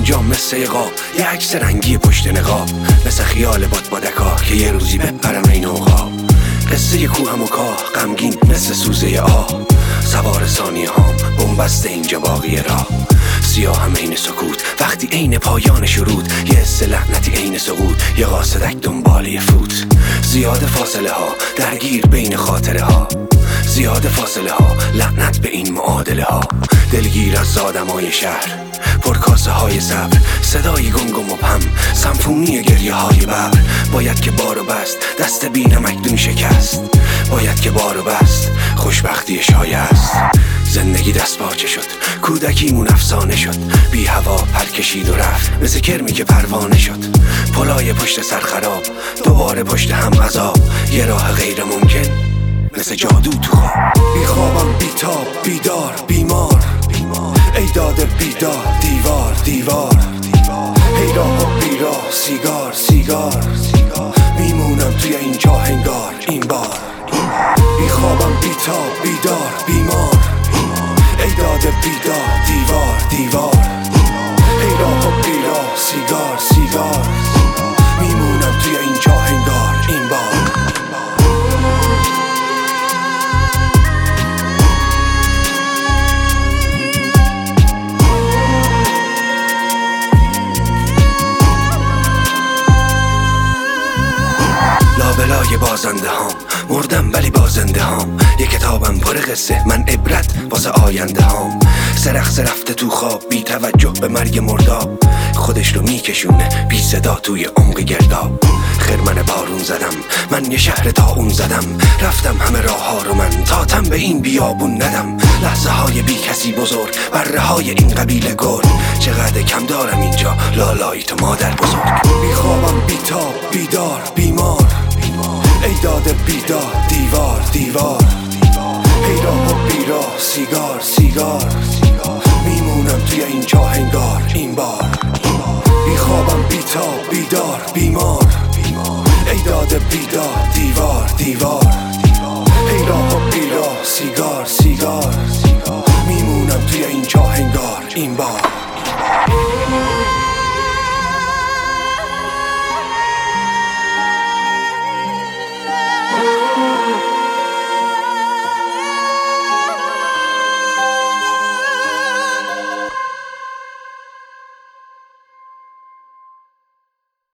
اینجا مثل یه قاب، یه عکس رنگی پشت نقاب، مثل خیال بادبادکا که یه روزی بپرم این اوقا. قصه یه کوهم و کاه غمگین مثل سوزه آه، سوار ثانیه هام بنبسته اینجا باقی راه. سیاه هم عین سکوت وقتی عین پایان شروط، یه حس لعنتی عین سقوط، یه قاصدک دنبال یه فوت. زیاد فاصله ها درگیر بین خاطره ها، زیاد فاصله ها لعنت به این معادله ها. دلگیر از آدمای شهر پرکاسه های صبر، صدای گنگ و مبهم سمفونی گریه های ببر. باید که بارو بست دست بی نمکدون شکست، باید که بارو بست خوشبختی شایع است. زندگی دست پاچه شد، کودکیمون افسانه شد، بی هوا پر کشید و رفت مثل کرمی که پروانه شد. پلای پشت سر خراب دوباره پشت هم عذاب، یه راه غیر ممکن مثل جادو تو خواب. بی خوابم بی تاب بیدار بیمار، ای داده بیدار دیوار دیوار. هی راه و بیراه سیگار سیگار، میمونم توی اینجا هنگار این بار. بی خوابم بی تاب بیدار بیمار، ای داده بیدار دیوار دیوار. هی راه و بیراه سیگار سیگار، میمونم توی اینجا هنگار این بار. لابلای بازنده هام مردم ولی بازنده هام، یه کتابم پر قصه من عبرت واسه آینده هام. سرخ رفته تو خواب بی توجه به مرگ مرداب، خودش رو میکشونه بی صدا توی عمق گرداب. خرمن بارون زدم من یه شهر طاعون زدم، رفتم همه راه ها رو من تا تن به این بیابون ندم. لحظه های بی کسی بزرگ بره های این قبیله گرگ، چقدر کم دارم اینجا لالایی تو مادر بزرگ. بی خوابم بی تاب بیدار بیمار، ای داده بیدار دیوار دیوار. هی راه و بیراه سیگار سیگار، میمونم توی اینجا هنگار این بار. بی خوابم بی تاب بیدار بیمار، ای داده بیدار دیوار دیوار. هی راه و بیراه سیگار سیگار، میمونم توی اینجا هنگار این بار.